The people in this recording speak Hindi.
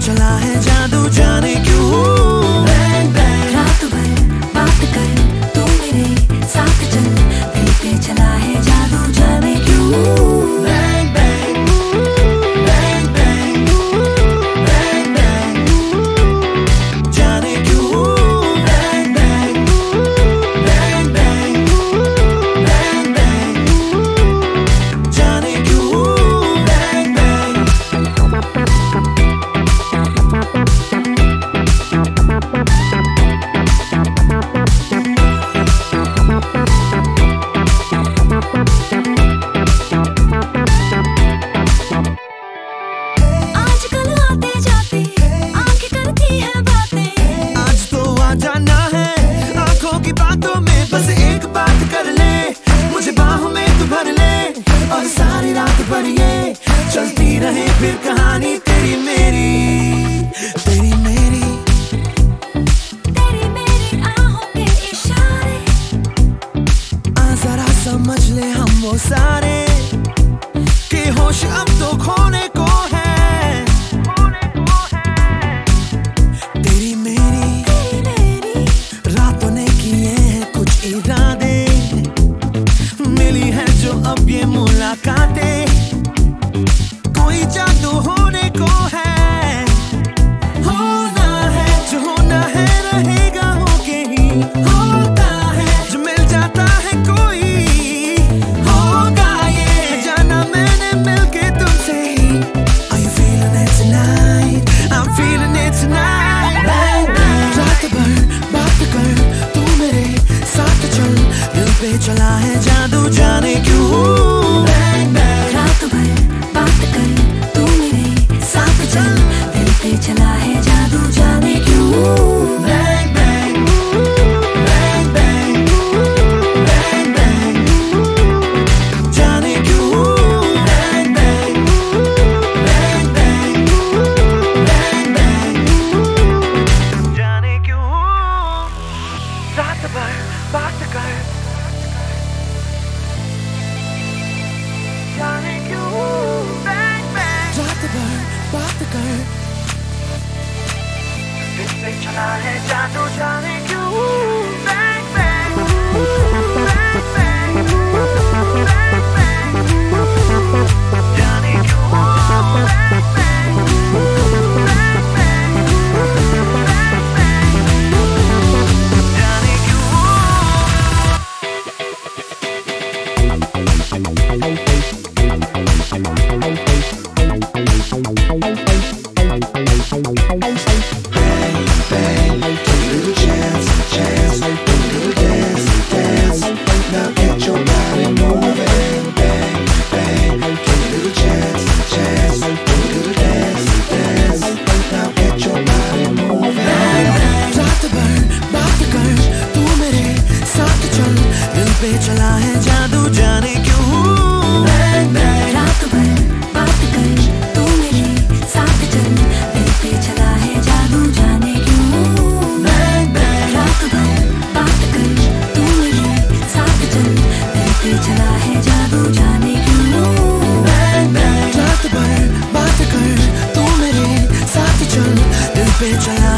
चला है जादू जाने क्यों। बैंग बैंग रात भर बात कर तू मेरे साथ चल, दिल पे चला है जादू जाने क्यों। Bang bang bang bang bang bang जाने क्यों। Bang bang bang bang bang bang जाने क्यों। बैंग बैंग आजकल आते जाते आंखें करती है बातें। आज तो आ जाना है आंखों की बातों में, बस एक बात कर ले, मुझे बाहों में तू भर ले, और सारी रात भर ये चलती रहे फिर कहानी तेरी मेरी। तेरी मेरी तेरी मेरी आहों के इशारे, आ जरा समझ ले हम वो सारे कि होश अब तो खोने को है। तेरी मेरी रातों ने किए हैं कुछ इरादे, मिली है जो अब ये मुलाकातें, कोई जादू होने को है। होना है जो होना है रहेगा होके ही, होता है जो मिल जाता है कोई, होगा ये जाना मैंने मिलके तुमसे ही। Are you feeling it tonight? I'm feeling it tonight. Bang bang रात भर बात कर तू मेरे साथ चल, दिल पे चला है जादू जाने क्यों। Bang bang रात भर बात कर तू मेरे साथ चल, दिल पे चला है जादू जाने क्यों। Bang bang bang bang bang bang जाने क्यों। Bang bang bang bang bang bang जाने क्यों। रात भर बात कर जाने क्यों। Bang bang रात भर बात कर, दिल पे चला है जादू जाने क्यों। Bang bang bang bang bang bang जाने क्यों। Bang bang bang bang जाने क्यों। रात भर बात कर तू मेरे साथ चल, दिल पे चला है जादू जाने क्यों। Bang bang रात भर बात कर तू मेरे साथ चल, दिल पे चला है जादू जाने क्यों। Bang bang रात भर बात कर तू मेरे साथ चल, दिल पे चला है जादू जाने क्यों। Bang bang रात भर बात कर तू मेरे साथ चल, दिल पे चला